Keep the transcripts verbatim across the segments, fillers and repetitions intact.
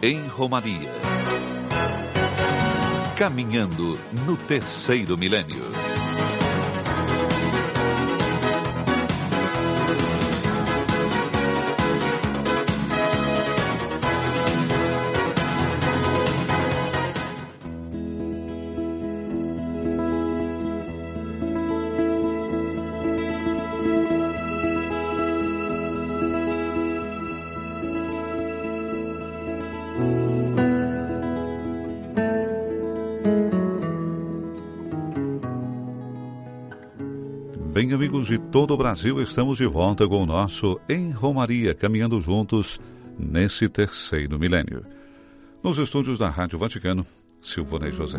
em Romaria. Caminhando no terceiro milênio. Bem, amigos de todo o Brasil, estamos de volta com o nosso Em Romaria, caminhando juntos nesse terceiro milênio. Nos estúdios da Rádio Vaticano, Silvonei José.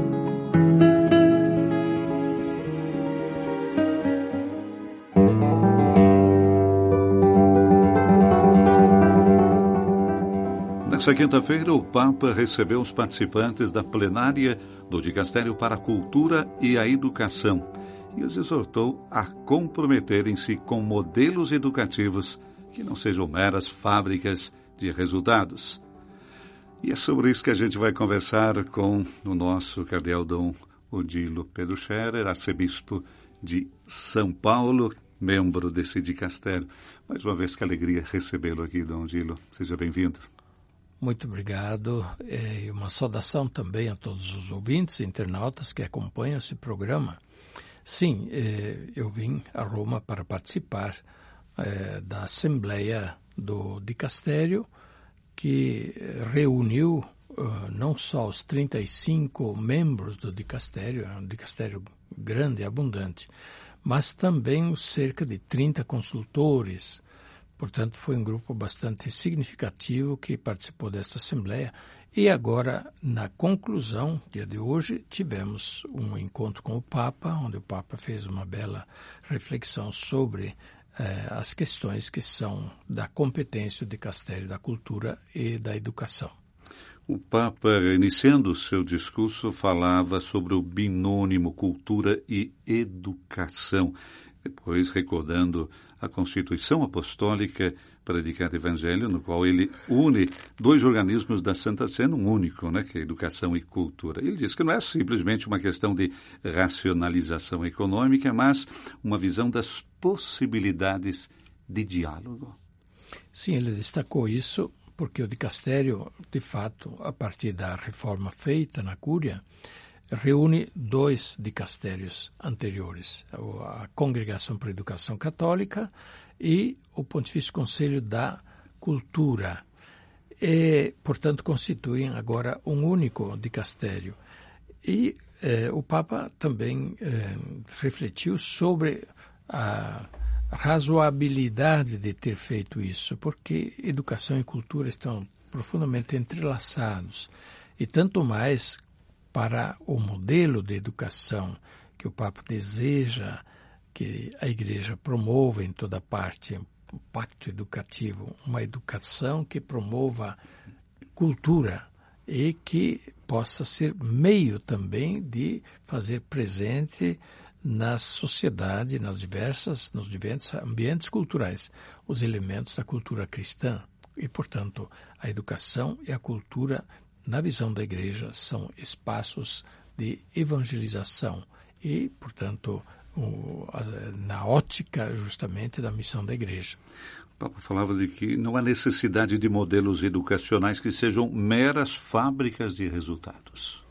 Nessa quinta-feira, o Papa recebeu os participantes da plenária do Dicastério para a Cultura e a Educação e os exortou a comprometerem-se com modelos educativos que não sejam meras fábricas de resultados. E é sobre isso que a gente vai conversar com o nosso cardeal Dom Odilo Pedro Scherer, arcebispo de São Paulo, membro desse dicastério. Mais uma vez, que alegria recebê-lo aqui, Dom Odilo. Seja bem-vindo. Muito obrigado. E uma saudação também a todos os ouvintes e internautas que acompanham esse programa. Sim, eh, eu vim a Roma para participar eh, da Assembleia do Dicastério, que reuniu uh, não só os trinta e cinco membros do Dicastério, é um Dicastério grande e abundante, mas também cerca de trinta consultores. Portanto, foi um grupo bastante significativo que participou desta Assembleia. E agora, na conclusão, dia de hoje, tivemos um encontro com o Papa, onde o Papa fez uma bela reflexão sobre eh, as questões que são da competência do Dicastério da Cultura e da Educação. O Papa, iniciando o seu discurso, falava sobre o binônimo cultura e educação, depois recordando a Constituição Apostólica Predicata Evangelho, no qual ele une dois organismos da Santa Sé num único, né, que é educação e cultura. Ele diz que não é simplesmente uma questão de racionalização econômica, mas uma visão das possibilidades de diálogo. Sim, ele destacou isso porque o dicastério, de fato, a partir da reforma feita na Cúria, reúne dois dicastérios anteriores, a Congregação para a Educação Católica e o Pontifício Conselho da Cultura. E, portanto, constituem agora um único dicastério. E eh, o Papa também eh, refletiu sobre a razoabilidade de ter feito isso, porque educação e cultura estão profundamente entrelaçados. E tanto mais para o modelo de educação que o Papa deseja que a Igreja promova em toda parte, um pacto educativo, uma educação que promova cultura e que possa ser meio também de fazer presente na sociedade, nas diversas, nos diversos ambientes culturais, os elementos da cultura cristã. E, portanto, a educação e a cultura, na visão da Igreja, são espaços de evangelização e, portanto, o, a, na ótica justamente da missão da Igreja. O Papa falava de que não há necessidade de modelos educacionais que sejam meras fábricas de resultados.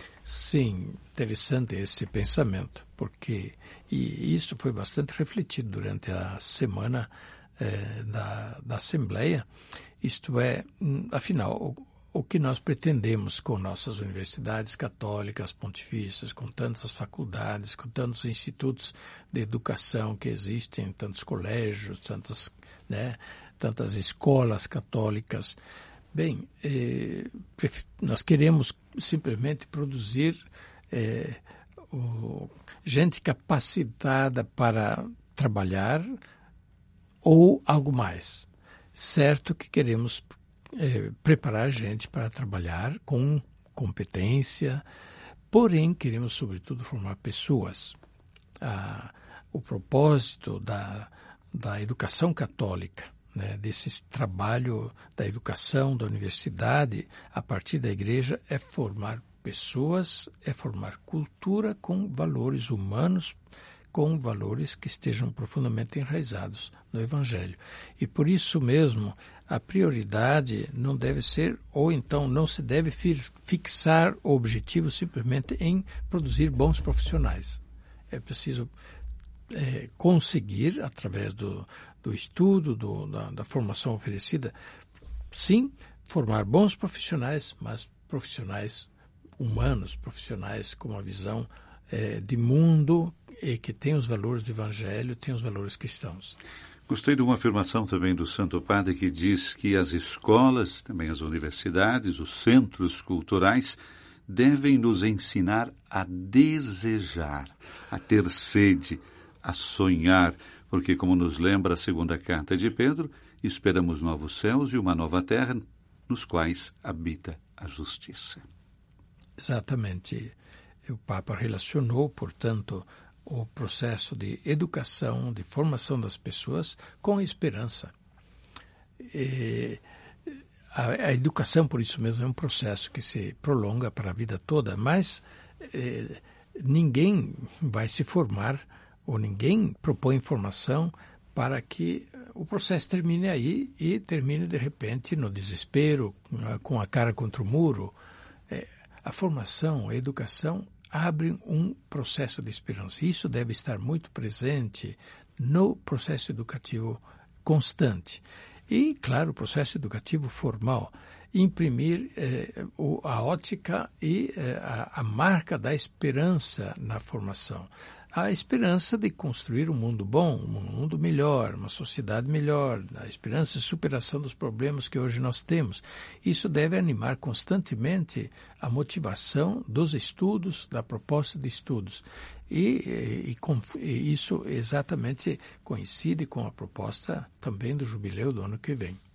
Sim, interessante esse pensamento, porque e isso foi bastante refletido durante a semana eh, da, da Assembleia, isto é, afinal, o, o que nós pretendemos com nossas universidades católicas, pontifícias, com tantas faculdades, com tantos institutos de educação que existem, tantos colégios, tantas, né, tantas escolas católicas. Bem, eh, nós queremos simplesmente produzir eh, o, gente capacitada para trabalhar ou algo mais. Certo que queremos eh, preparar gente para trabalhar com competência, porém queremos sobretudo formar pessoas. Ah, o propósito da, da educação católica, né, desse trabalho da educação, da universidade, a partir da igreja, é formar pessoas, é formar cultura com valores humanos, com valores que estejam profundamente enraizados no Evangelho. E por isso mesmo, a prioridade não deve ser, ou então não se deve fixar o objetivo simplesmente em produzir bons profissionais. É preciso é, conseguir, através do, do estudo, do, da, da formação oferecida, sim, formar bons profissionais, mas profissionais humanos, profissionais com uma visão é, de mundo e que tem os valores do Evangelho, tem os valores cristãos. Gostei de uma afirmação também do Santo Padre que diz que as escolas, também as universidades, os centros culturais devem nos ensinar a desejar, a ter sede, a sonhar, porque, como nos lembra a segunda carta de Pedro, esperamos novos céus e uma nova terra nos quais habita a justiça. Exatamente. O Papa relacionou, portanto, o processo de educação, de formação das pessoas com a esperança. E a, a educação, por isso mesmo, é um processo que se prolonga para a vida toda, mas eh, ninguém vai se formar ou ninguém propõe formação para que o processo termine aí e termine, de repente, no desespero, com a cara contra o muro. É, a formação, a educação abre um processo de esperança. Isso deve estar muito presente no processo educativo constante. E, claro, o processo educativo formal, imprimir eh, o, a ótica e eh, a, a marca da esperança na formação. A esperança de construir um mundo bom, um mundo melhor, uma sociedade melhor, a esperança de superação dos problemas que hoje nós temos. Isso deve animar constantemente a motivação dos estudos, da proposta de estudos. E, e, e isso exatamente coincide com a proposta também do jubileu do ano que vem.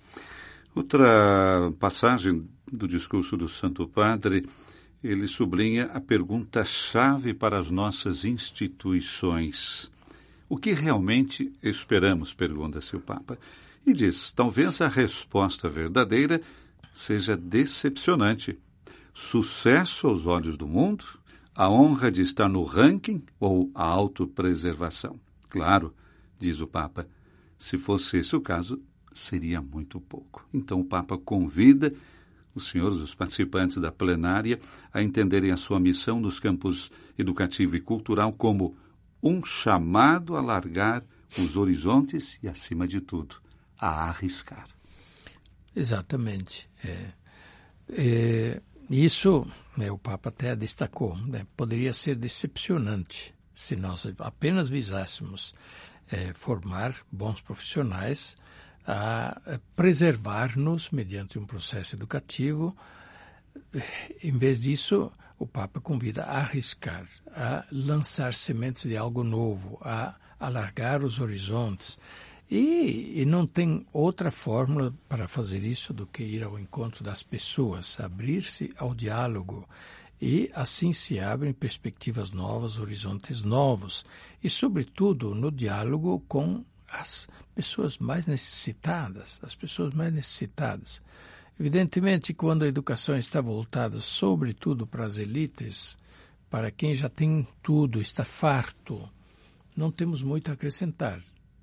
Outra passagem do discurso do Santo Padre, ele sublinha a pergunta-chave para as nossas instituições. O que realmente esperamos, pergunta-se o Papa. E diz, talvez a resposta verdadeira seja decepcionante. Sucesso aos olhos do mundo? A honra de estar no ranking ou a autopreservação? Claro, diz o Papa, se fosse esse o caso, seria muito pouco. Então o Papa convida os senhores, os participantes da plenária, a entenderem a sua missão nos campos educativo e cultural como um chamado a largar os horizontes e, acima de tudo, a arriscar. Exatamente. É, é, isso, né, o Papa até destacou, né, poderia ser decepcionante se nós apenas visássemos é, formar bons profissionais, a preservar-nos mediante um processo educativo. Em vez disso, o Papa convida a arriscar, a lançar sementes de algo novo, a alargar os horizontes. E, e não tem outra fórmula para fazer isso do que ir ao encontro das pessoas, abrir-se ao diálogo. E assim se abrem perspectivas novas, horizontes novos. E, sobretudo, no diálogo com as pessoas mais necessitadas, as pessoas mais necessitadas. Evidentemente, quando a educação está voltada sobretudo para as elites, para quem já tem tudo, está farto, não temos muito a acrescentar.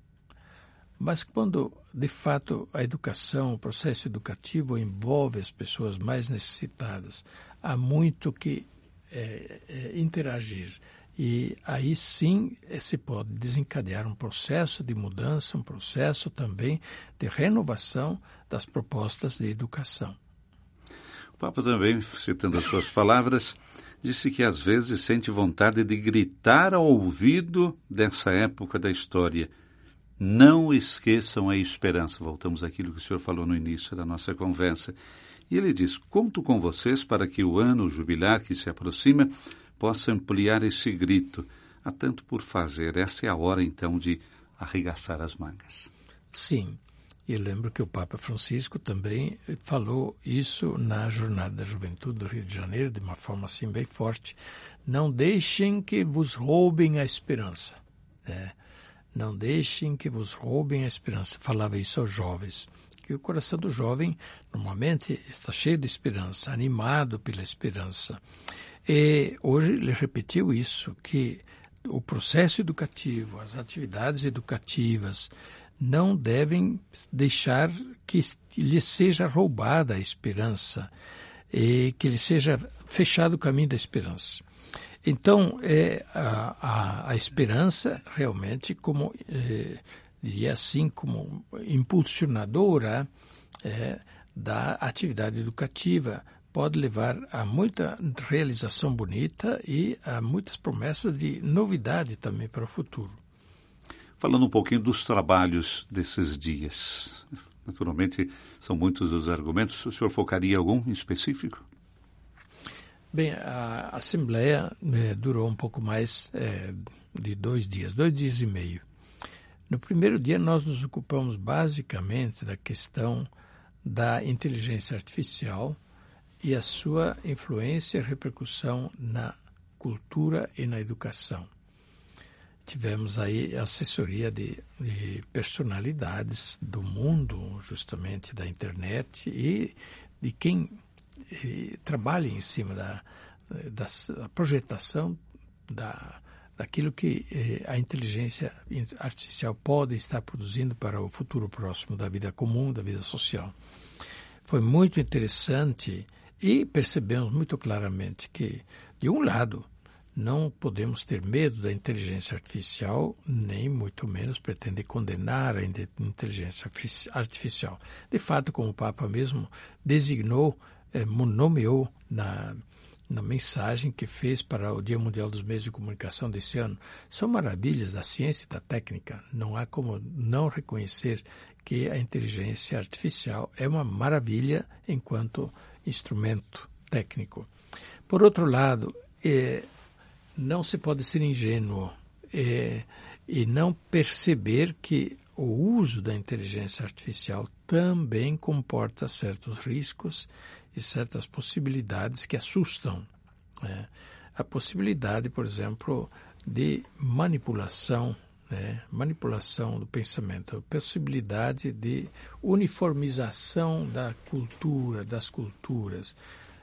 Mas quando, de fato, a educação, o processo educativo envolve as pessoas mais necessitadas, há muito que é, é, interagir. E aí sim se pode desencadear um processo de mudança, um processo também de renovação das propostas de educação. O Papa também, citando as suas palavras, disse que às vezes sente vontade de gritar ao ouvido dessa época da história. Não esqueçam a esperança. Voltamos àquilo que o senhor falou no início da nossa conversa. E ele diz, conto com vocês para que o ano jubilar que se aproxima possa ampliar esse grito. Há tanto por fazer. Essa é a hora, então, de arregaçar as mangas. Sim. E lembro que o Papa Francisco também falou isso na Jornada da Juventude do Rio de Janeiro, de uma forma assim bem forte. Não deixem que vos roubem a esperança. Né? Não deixem que vos roubem a esperança. Falava isso aos jovens. Que o coração do jovem, normalmente, está cheio de esperança, animado pela esperança. E hoje ele repetiu isso, que o processo educativo, as atividades educativas, não devem deixar que lhe seja roubada a esperança e que lhe seja fechado o caminho da esperança. Então, é a, a, a esperança realmente, como é, diria assim, como impulsionadora é, da atividade educativa, pode levar a muita realização bonita e a muitas promessas de novidade também para o futuro. Falando um pouquinho dos trabalhos desses dias. Naturalmente, são muitos os argumentos. O senhor focaria algum em específico? Bem, a Assembleia né, durou um pouco mais é, de dois dias, dois dias e meio. No primeiro dia, nós nos ocupamos basicamente da questão da inteligência artificial e a sua influência e repercussão na cultura e na educação. Tivemos aí a assessoria de, de personalidades do mundo, justamente da internet, e de quem e, trabalha em cima da, da, da projetação da, daquilo que eh, a inteligência artificial pode estar produzindo para o futuro próximo da vida comum, da vida social. Foi muito interessante e percebemos muito claramente que, de um lado, não podemos ter medo da inteligência artificial, nem muito menos pretender condenar a inteligência artificial. De fato, como o Papa mesmo designou, eh, nomeou na, na mensagem que fez para o Dia Mundial dos Meios de Comunicação desse ano, são maravilhas da ciência e da técnica. Não há como não reconhecer que a inteligência artificial é uma maravilha enquanto instrumento técnico. Por outro lado, eh, não se pode ser ingênuo é, e não perceber que o uso da inteligência artificial também comporta certos riscos e certas possibilidades que assustam. Né? A possibilidade, por exemplo, de manipulação, né? manipulação do pensamento, a possibilidade de uniformização da cultura, das culturas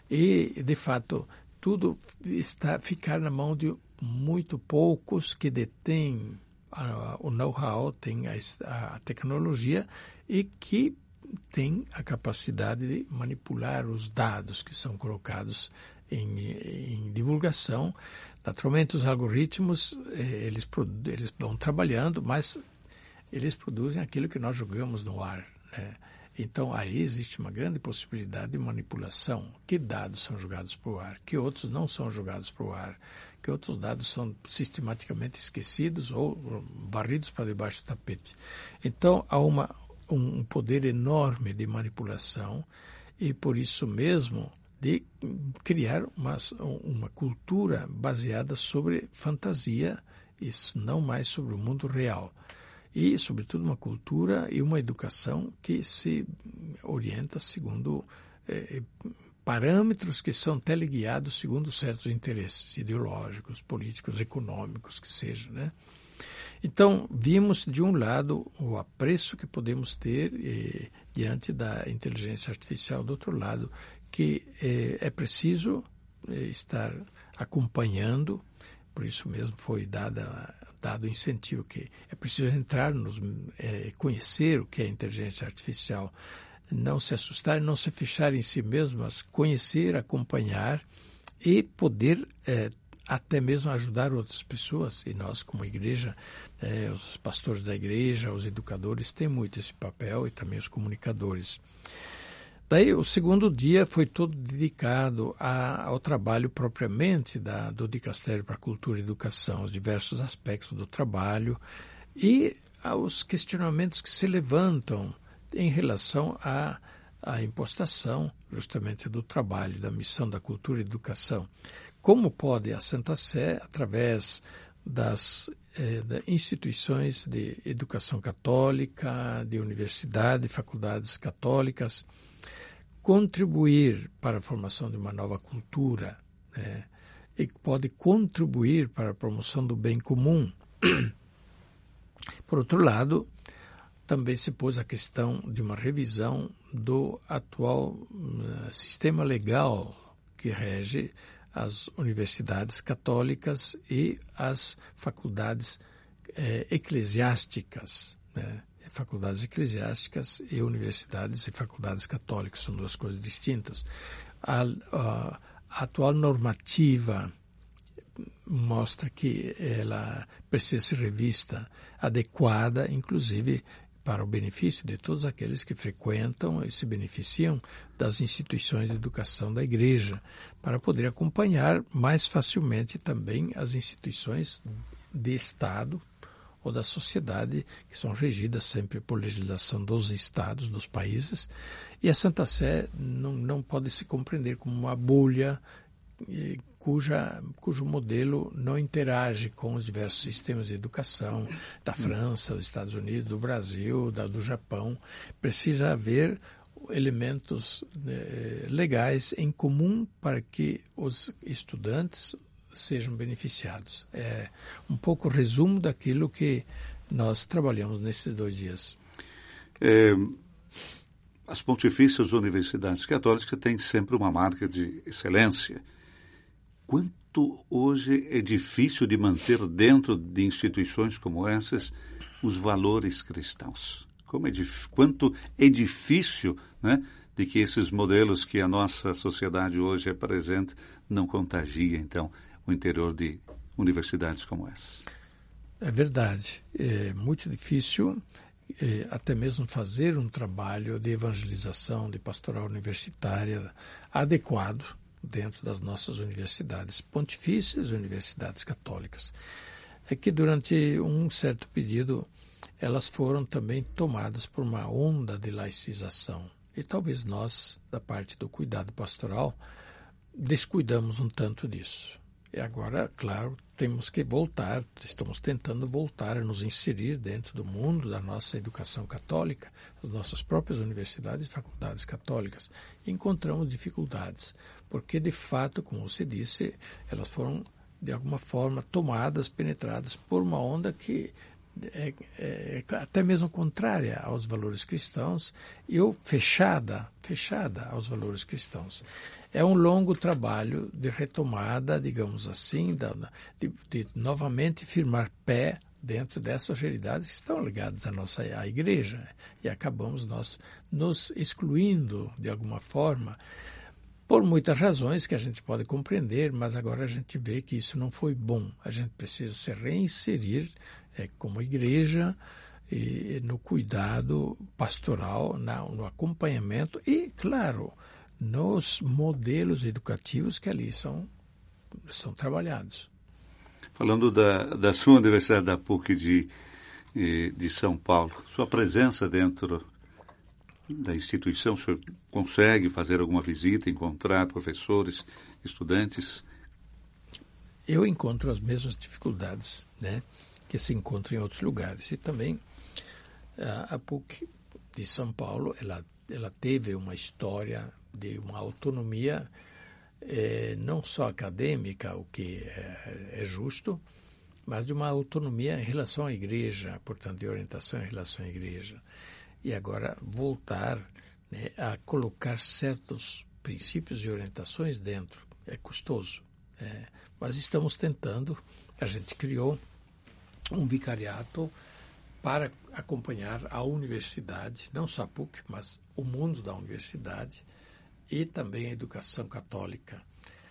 e, de fato, tudo está ficar na mão de muito poucos que detêm a, o know-how, têm a, a tecnologia e que têm a capacidade de manipular os dados que são colocados em, em divulgação. Naturalmente, os algoritmos, eles, eles vão trabalhando, mas eles produzem aquilo que nós jogamos no ar, né? Então, aí existe uma grande possibilidade de manipulação. Que dados são jogados para o ar, que outros não são jogados para o ar, que outros dados são sistematicamente esquecidos ou varridos para debaixo do tapete. Então, há uma, um poder enorme de manipulação e, por isso mesmo, de criar uma, uma cultura baseada sobre fantasia, isso não mais sobre o mundo real. E, sobretudo, uma cultura e uma educação que se orienta segundo eh, parâmetros que são teleguiados segundo certos interesses ideológicos, políticos, econômicos, que sejam, né? Então, vimos, de um lado, o apreço que podemos ter eh, diante da inteligência artificial, do outro lado, que eh, é preciso eh, estar acompanhando, por isso mesmo foi dada dado incentivo que é preciso entrar, nos, é, conhecer o que é inteligência artificial, não se assustar, não se fechar em si mesmo, mas conhecer, acompanhar e poder é, até mesmo ajudar outras pessoas. E nós, como igreja, é, os pastores da igreja, os educadores, têm muito esse papel e também os comunicadores. Daí, o segundo dia foi todo dedicado a, ao trabalho propriamente da, do Dicastério para a Cultura e Educação, os diversos aspectos do trabalho e aos questionamentos que se levantam em relação à, à impostação justamente do trabalho, da missão da cultura e educação. Como pode a Santa Sé, através das eh, de instituições de educação católica, de universidade, faculdades católicas, contribuir para a formação de uma nova cultura, né? E pode contribuir para a promoção do bem comum. Por outro lado, também se pôs a questão de uma revisão do atual uh, sistema legal que rege as universidades católicas e as faculdades eh, eclesiásticas, né? Faculdades eclesiásticas e universidades e faculdades católicas são duas coisas distintas. A, a, a atual normativa mostra que ela precisa ser revista, adequada, inclusive para o benefício de todos aqueles que frequentam e se beneficiam das instituições de educação da Igreja, para poder acompanhar mais facilmente também as instituições de Estado ou da sociedade, que são regidas sempre por legislação dos Estados, dos países, e a Santa Sé não, não pode se compreender como uma bolha cuja, cujo modelo não interage com os diversos sistemas de educação da França, dos Estados Unidos, do Brasil, da, do Japão. Precisa haver elementos eh, legais em comum para que os estudantes sejam beneficiados. É um pouco o resumo daquilo que nós trabalhamos nesses dois dias. É, as pontifícias universidades católicas têm sempre uma marca de excelência. Quanto hoje é difícil de manter dentro de instituições como essas os valores cristãos? Como é dif... Quanto é difícil, né, de que esses modelos que a nossa sociedade hoje apresenta não contagiem, então, o interior de universidades como essas? É verdade. É muito difícil é, até mesmo fazer um trabalho de evangelização, de pastoral universitária adequado dentro das nossas universidades pontifícias e universidades católicas. É que durante um certo período elas foram também tomadas por uma onda de laicização. E talvez nós, da parte do cuidado pastoral, descuidamos um tanto disso. E agora, claro, temos que voltar, estamos tentando voltar a nos inserir dentro do mundo da nossa educação católica, as nossas próprias universidades e faculdades católicas. E encontramos dificuldades, porque, de fato, como você disse, elas foram, de alguma forma, tomadas, penetradas por uma onda que é, é até mesmo contrária aos valores cristãos e ou fechada, fechada aos valores cristãos. É um longo trabalho de retomada, digamos assim, de, de novamente firmar pé dentro dessas realidades que estão ligadas à nossa à igreja. E acabamos nós nos excluindo, de alguma forma, por muitas razões que a gente pode compreender, mas agora a gente vê que isso não foi bom. A gente precisa se reinserir é, como igreja e, no cuidado pastoral, na, no acompanhamento e, claro, nos modelos educativos que ali são, são trabalhados. Falando da, da sua Universidade da P U C de, de São Paulo, sua presença dentro da instituição, o senhor consegue fazer alguma visita, encontrar professores, estudantes? Eu encontro as mesmas dificuldades, né, que se encontram em outros lugares. E também a, a P U C de São Paulo, ela, ela teve uma história de uma autonomia eh, não só acadêmica, o que é, é justo, mas de uma autonomia em relação à igreja, portanto, de orientação em relação à igreja. E agora voltar, né, a colocar certos princípios e orientações dentro é custoso. É, mas estamos tentando, a gente criou um vicariato para acompanhar a universidade, não só a P U C, mas o mundo da universidade, e também a educação católica.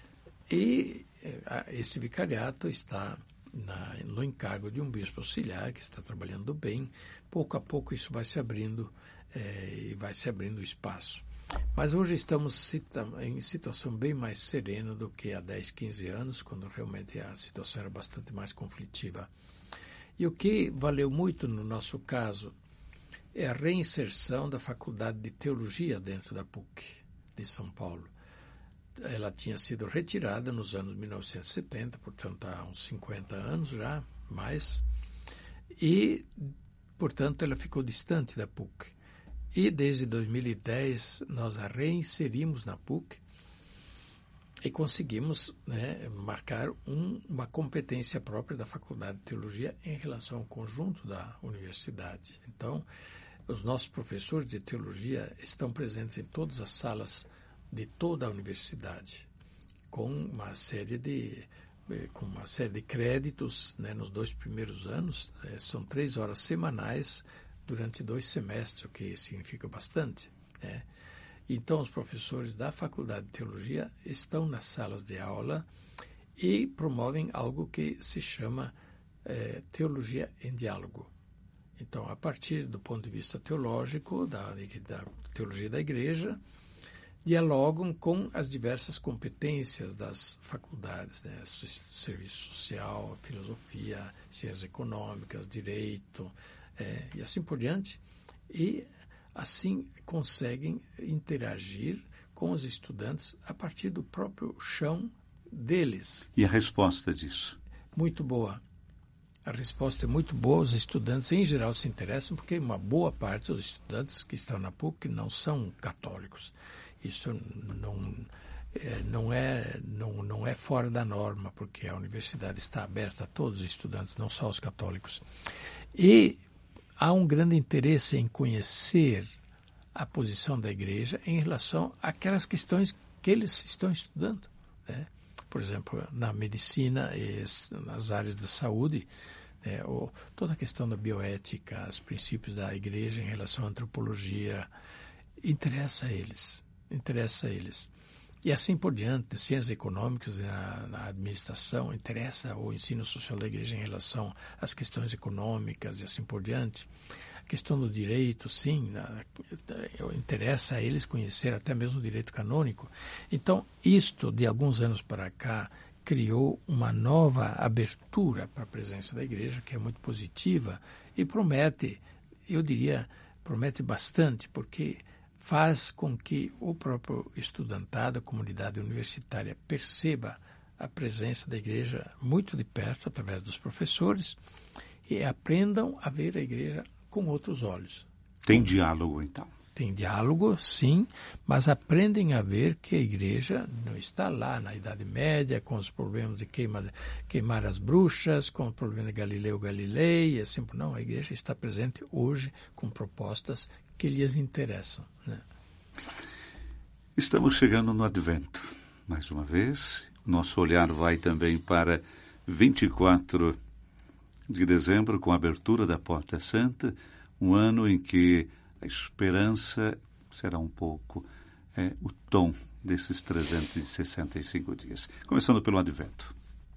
E eh, esse vicariato está na, no encargo de um bispo auxiliar, que está trabalhando bem. Pouco a pouco isso vai se abrindo eh, e vai se abrindo espaço. Mas hoje estamos cita, em situação bem mais serena do que há dez, quinze anos, quando realmente a situação era bastante mais conflitiva. E o que valeu muito no nosso caso é a reinserção da Faculdade de Teologia dentro da P U C de São Paulo. Ela tinha sido retirada nos anos mil novecentos e setenta, portanto há uns cinquenta anos já, mais, e, portanto, ela ficou distante da P U C. E desde dois mil e dez nós a reinserimos na P U C e conseguimos, né, marcar um, uma competência própria da Faculdade de Teologia em relação ao conjunto da universidade. Então, os nossos professores de teologia estão presentes em todas as salas de toda a universidade, com uma série de, com uma série de créditos, né, nos dois primeiros anos. É, são três horas semanais durante dois semestres, o que significa bastante, né? Então, os professores da Faculdade de Teologia estão nas salas de aula e promovem algo que se chama é, Teologia em Diálogo. Então, a partir do ponto de vista teológico, da, da teologia da igreja, dialogam com as diversas competências das faculdades, né? Serviço social, filosofia, ciências econômicas, direito, é, e assim por diante. E assim conseguem interagir com os estudantes a partir do próprio chão deles. E a resposta disso? Muito boa. A resposta é muito boa. Os estudantes, em geral, se interessam porque uma boa parte dos estudantes que estão na P U C não são católicos. Isso não é, não é, não, não é fora da norma, porque a universidade está aberta a todos os estudantes, não só os católicos. E há um grande interesse em conhecer a posição da igreja em relação àquelas questões que eles estão estudando, né? Por exemplo, na medicina e nas áreas da saúde, né, ou toda a questão da bioética, os princípios da igreja em relação à antropologia, interessa a eles, interessa a eles. E assim por diante, ciências econômicas na, na administração, interessa o ensino social da igreja em relação às questões econômicas e assim por diante. A questão do direito, sim, na, interessa a eles conhecer até mesmo o direito canônico. Então, isto, de alguns anos para cá, criou uma nova abertura para a presença da igreja, que é muito positiva e promete, eu diria, promete bastante, porque faz com que o próprio estudantado, a comunidade universitária, perceba a presença da igreja muito de perto, através dos professores, e aprendam a ver a igreja com outros olhos. Tem diálogo, então? Tem diálogo, sim, mas aprendem a ver que a igreja não está lá na Idade Média, com os problemas de queimar, queimar as bruxas, com o problema de Galileu Galilei, e assim, não, a igreja está presente hoje com propostas que lhes interessam, né? Estamos chegando no Advento. Mais uma vez, nosso olhar vai também para vinte e quatro de dezembro, com a abertura da Porta Santa, um ano em que a esperança será um pouco é, o tom desses trezentos e sessenta e cinco dias. Começando pelo Advento.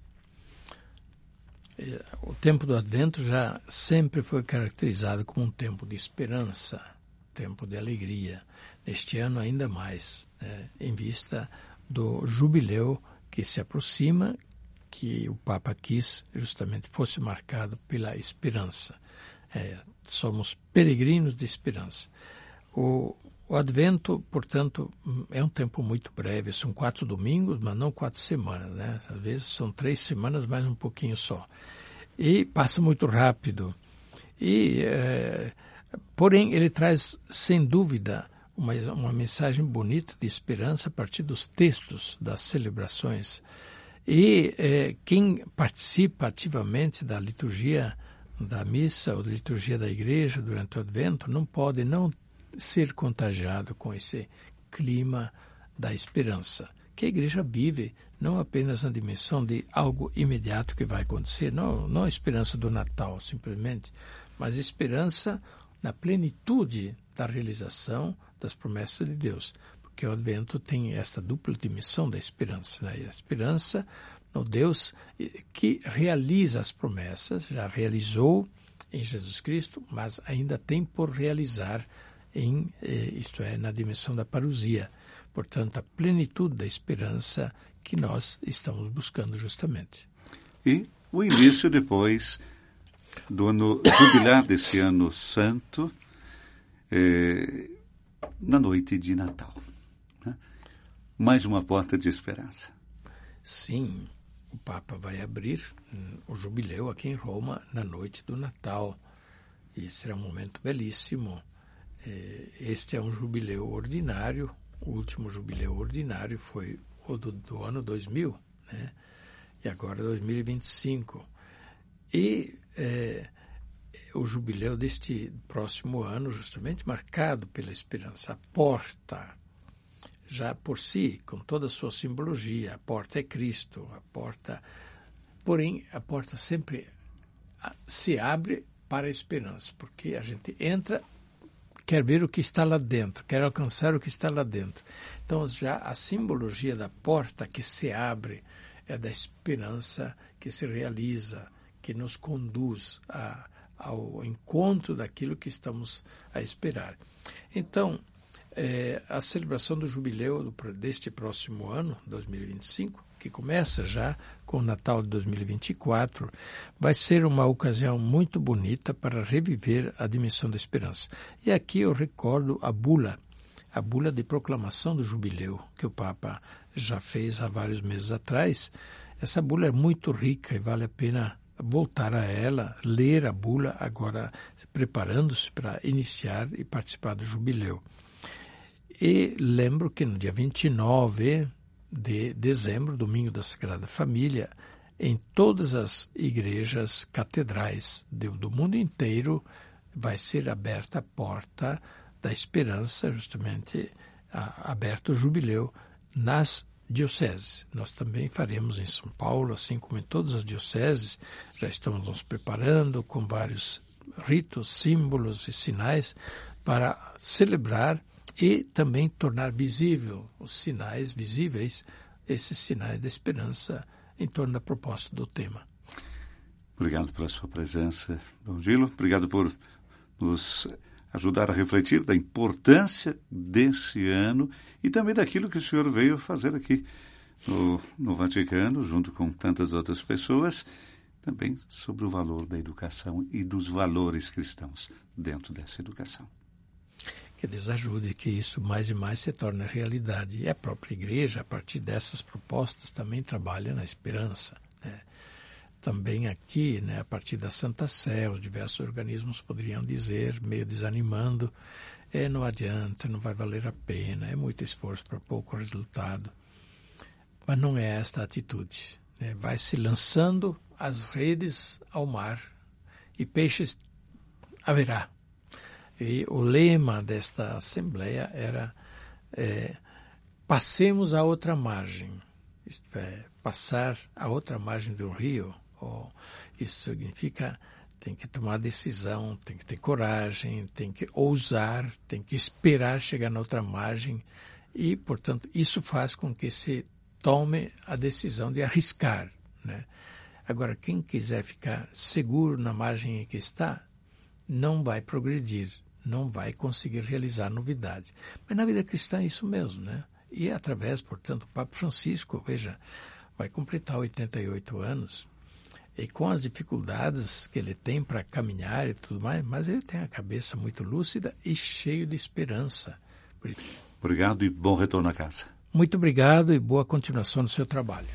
O tempo do Advento já sempre foi caracterizado como um tempo de esperança, tempo de alegria. Neste ano ainda mais, né, em vista do jubileu que se aproxima, que o Papa quis justamente fosse marcado pela esperança. É, somos peregrinos de esperança. O, o Advento, portanto, é um tempo muito breve. São quatro domingos, mas não quatro semanas, né? Às vezes são três semanas, mais um pouquinho só. E passa muito rápido. E, é, porém, ele traz, sem dúvida, uma, uma mensagem bonita de esperança a partir dos textos das celebrações. E é, quem participa ativamente da liturgia da missa ou da liturgia da igreja durante o Advento não pode não ser contagiado com esse clima da esperança, que a igreja vive não apenas na dimensão de algo imediato que vai acontecer, não, não a esperança do Natal simplesmente, mas a esperança na plenitude da realização das promessas de Deus. Porque o Advento tem essa dupla dimensão da esperança, né? A esperança no Deus que realiza as promessas, já realizou em Jesus Cristo, mas ainda tem por realizar, em, isto é, na dimensão da parousia. Portanto, a plenitude da esperança que nós estamos buscando justamente. E o início depois do ano jubilar desse ano santo, eh, na noite de Natal. Mais uma porta de esperança. Sim, o Papa vai abrir hum, o jubileu aqui em Roma na noite do Natal. E será um momento belíssimo. Este é um jubileu ordinário. O último jubileu ordinário foi ou do, do ano dois mil, né? E agora dois mil e vinte e cinco. E é, o jubileu deste próximo ano, justamente marcado pela esperança. A porta, já por si, com toda a sua simbologia, a porta é Cristo, a porta... Porém, a porta sempre se abre para a esperança, porque a gente entra, quer ver o que está lá dentro, quer alcançar o que está lá dentro. Então, já a simbologia da porta que se abre é da esperança que se realiza, que nos conduz a, ao encontro daquilo que estamos a esperar. Então, é, a celebração do jubileu deste próximo ano, dois mil e vinte e cinco, que começa já com o Natal de dois mil e vinte e quatro, vai ser uma ocasião muito bonita para reviver a dimensão da esperança. E aqui eu recordo a bula, a bula de proclamação do jubileu, que o Papa já fez há vários meses atrás. Essa bula é muito rica e vale a pena voltar a ela, ler a bula agora, preparando-se para iniciar e participar do jubileu. E lembro que no dia vinte e nove de dezembro, domingo da Sagrada Família, em todas as igrejas catedrais do, do mundo inteiro vai ser aberta a porta da esperança, justamente a, aberto o jubileu nas dioceses. Nós também faremos em São Paulo, assim como em todas as dioceses, já estamos nos preparando com vários ritos, símbolos e sinais para celebrar e também tornar visível os sinais visíveis, esses sinais da esperança em torno da proposta do tema. Obrigado pela sua presença, Dom Gilo. Obrigado por nos ajudar a refletir da importância desse ano e também daquilo que o senhor veio fazer aqui no, no Vaticano, junto com tantas outras pessoas, também sobre o valor da educação e dos valores cristãos dentro dessa educação. Que Deus ajude que isso mais e mais se torne realidade. E a própria igreja, a partir dessas propostas, também trabalha na esperança, né? Também aqui, né, a partir da Santa Sé, os diversos organismos poderiam dizer, meio desanimando, é, não adianta, não vai valer a pena, é muito esforço para pouco resultado. Mas não é esta a atitude, né? Vai se lançando as redes ao mar e peixes haverá. E o lema desta Assembleia era é, passemos a outra margem, isto é, passar a outra margem do rio. Oh, isso significa tem que tomar decisão, tem que ter coragem, tem que ousar, tem que esperar chegar na outra margem e, portanto, isso faz com que se tome a decisão de arriscar, né? Agora, quem quiser ficar seguro na margem em que está, não vai progredir, não vai conseguir realizar novidade. Mas na vida cristã é isso mesmo, né? E através, portanto, o Papa Francisco, veja, vai completar oitenta e oito anos, e com as dificuldades que ele tem para caminhar e tudo mais, mas ele tem a cabeça muito lúcida e cheio de esperança. Obrigado e bom retorno à casa. Muito obrigado e boa continuação no seu trabalho.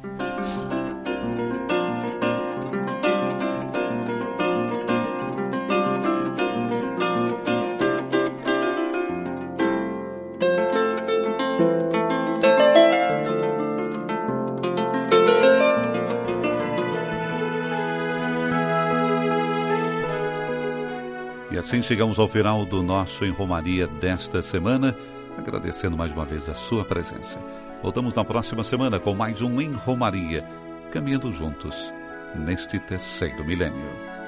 E assim chegamos ao final do nosso Em Romaria desta semana, agradecendo mais uma vez a sua presença. Voltamos na próxima semana com mais um Em Romaria, caminhando juntos neste terceiro milênio.